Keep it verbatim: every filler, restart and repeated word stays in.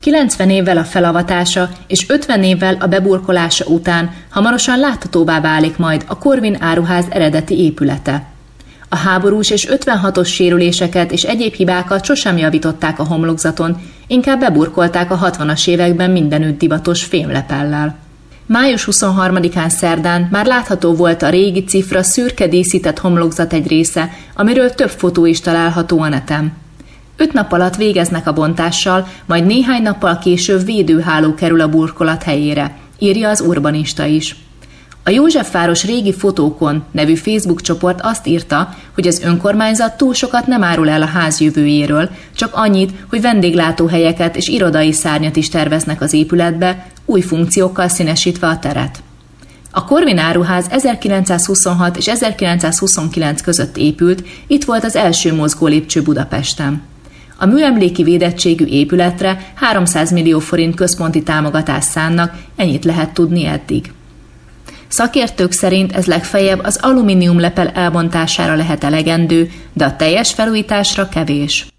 kilencven évvel a felavatása és ötven évvel a beburkolása után hamarosan láthatóvá válik majd a Corvin áruház eredeti épülete. A háborús és ötvenhatos sérüléseket és egyéb hibákat sosem javították a homlokzaton, inkább beburkolták a hatvanas években mindenütt divatos fémlepellel. május huszonharmadikán szerdán már látható volt a régi cifra szürke díszített homlokzat egy része, amiről több fotó is található a neten. Öt nap alatt végeznek a bontással, majd néhány nappal később védőháló kerül a burkolat helyére, írja az urbanista is. A Józsefváros régi fotókon nevű Facebook csoport azt írta, hogy az önkormányzat túl sokat nem árul el a ház jövőjéről, csak annyit, hogy vendéglátóhelyeket és irodai szárnyat is terveznek az épületbe, új funkciókkal színesítve a teret. A Corvin áruház ezerkilencszázhuszonhat és ezerkilencszázhuszonkilenc között épült, itt volt az első mozgólépcső Budapesten. A műemléki védettségű épületre háromszáz millió forint központi támogatást szánnak, ennyit lehet tudni eddig. Szakértők szerint ez legfeljebb az alumíniumlepel elbontására lehet elegendő, de a teljes felújításra kevés.